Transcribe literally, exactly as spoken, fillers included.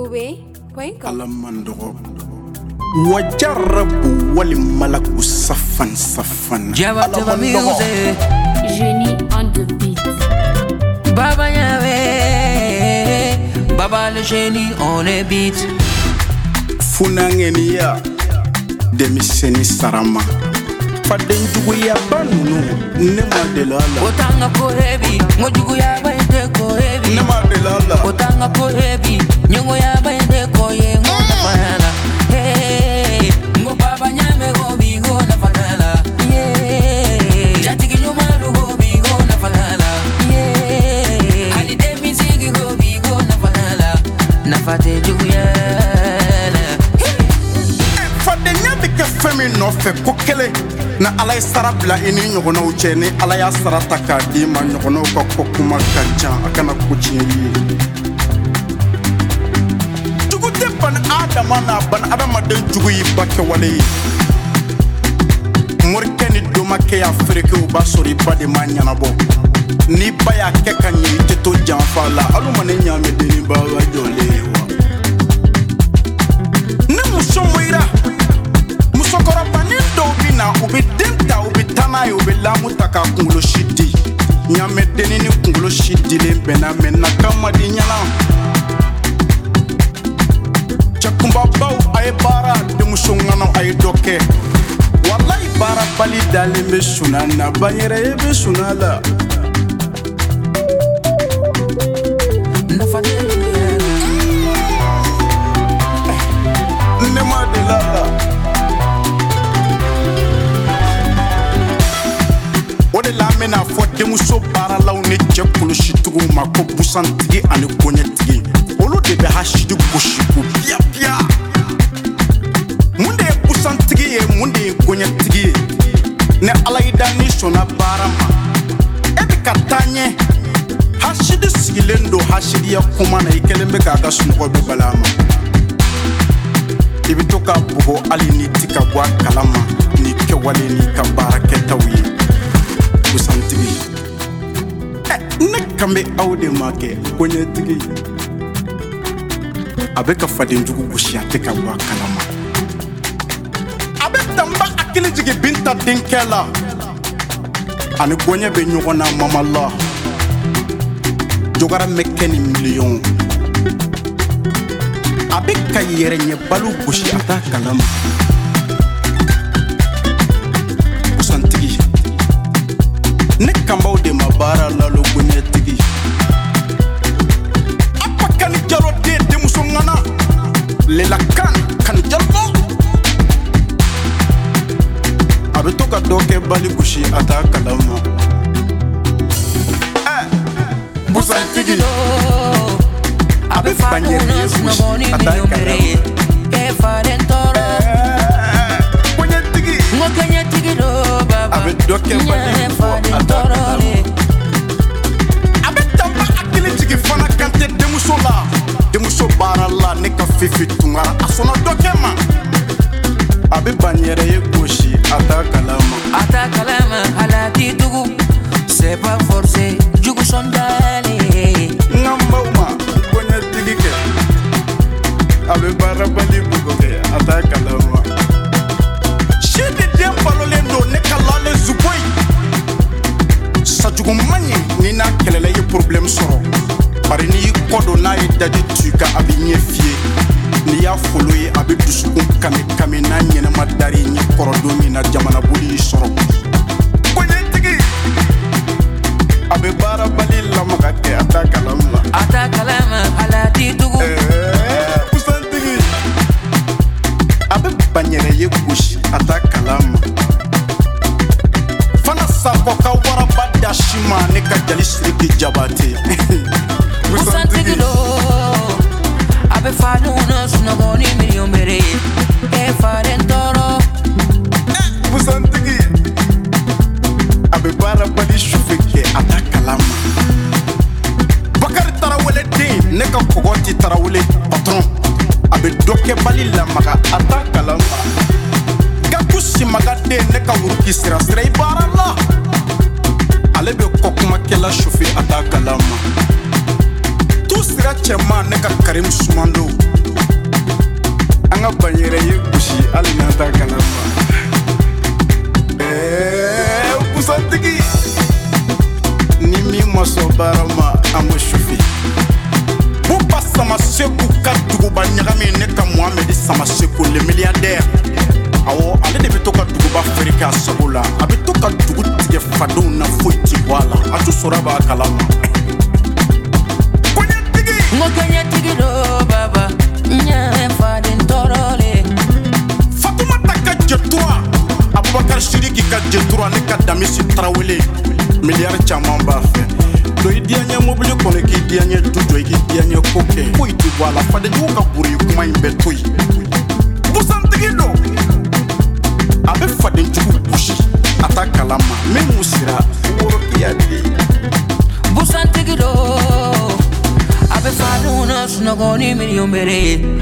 Bube point com. Alamandogo Wajarabu wali malaku safan safan Alamandogo Génie on the beat. Baba Yahweh, Baba le génie on the beat. Funangenia Demiseni Sarama Fadenjugu ya banunu Nema delala Otanga kohebi Ngojugu ya bainde kohebi Nema delala Otanga kohebi Nyongo ya bainde koye Ngo nafanala Hey Ngo baba nyame gobi Ngo nafanala Yeah Jatiki nyumaru gobi Ngo nafanala Yeah Ali demi sigi gobi Ngo nafanala Nafate jugu ya Femi no fe ko kele na alay sarabla ini ñogono uche ni alaya sarata ka di ma ñogono ko ko kuma kancha akana kuchi yi jugu te ban adama na ban adama de jugu yi bakke wale murkeni do make afrique u basori bade ma nyana bo ni baya ke kanyi te to janfa la aluma ne nyame de ni ba wa jole wa ne muso moira Sokora bani do bina ubi denta ubi tana ubi lamu taka kungulo shidi nyame deni ni kungulo shidi le bena mena kama di nyana chakumba bau ay bara de musongano ay doke wallahi bara bali dale me sunana banyere be sunala Nafade nema de lala Ode la mena fo demuso bara law ne je kulushi tugu ma ko busantigi ani gonyetigi olu de be hashidu goshiku bia bia munde busantigi ye munde gonyetigi ne alaida ni sona bara ma e ka tanye hashidu sigilendo hashidi ya kuma na ikelembe ka ga sunko be balama ibitoka bugo ali ni tika bwa kalama ni ke wale ni ka barake tawi Santigi ne kambe awde make konye tigi abeka fadin jugu gushi ateka wa kalama abek tamba akili jigi binta dinkela ani konye be nyogona mamalla jogara mekeni million abeka yere nye balu gushi ata kalama Ne kambao de mabara la lo gunye tigi Apa kani jalo de de musongana Lela kan kani jalo Abe toka doke bali bushi ata kalama Eh Busan tigi Abe banyere ye bushi ata kalama E faren toro Gunye tigi Ngokenye tigi do baba Abe doke bali Demuso bara la ne ka fifi tungara asona dokema Abe banyere ye goshi ata kalama Ata kalama ala ti dugu C'est pas forcé jugu sondale Ngamba uma konya tigike Abe bara bali bugoke ata kalama Shidi dembalo lendo ne kalale zuboi Sajugu manye ni na kelele ye problem soro Bari ni kodo na ye dadi tuka abi nye fie Ni ya folo ye abi dusukun kame kame na nyene madari nye korodo mi na jamana buli yi soro Kwenye tigi Abe bara bali lamaga ke ata kalama Ata kalama ala ti dugu Eh, usan tigi Abe banyere ye kushi ata kalama Fana sako ka wara bada shima ne ka jali siriki jabate Usantigi lo Abe fadu no sunogoni million bere E faren toro Usantigi Abe bara bali shufike ata kalama Bakari tarawele den ne ka kogoti tarawele patron Abe doke bali la maga ata kalama Gakusi maga den ne ka wuruki sira sira ibara la Ale be kokuma kela shufi ata kalama Tu sira chema ne ka Karim Sumando nga banyere ye kushi ali nata kalama. Eh, busantigi ni mi maso barama amo shufi. Bupa sama seku ka duguba nyagami ne ka Mohamed sama seku le milliardaire. Awo ale de bito ka duguba Afrika sabola abito ka dugu tige fado na foiti wala atu soraba kalama. Konya tigi Ngo konya tigi do baba nya fadin torole. Fatuma taka jetura Abubakar Shiriki ka jetura ne ka Damisi Traoré milliard chaman ba fe. Do idianya mobile kono ki idianya dujo ki idianya koke. Foiti wala fade du ka buri kuma imbe toyi. Busantigi do abe faden chuku bushi ata kalama me musira woro yadi Busantigi do abe faduna sunogoni million bere.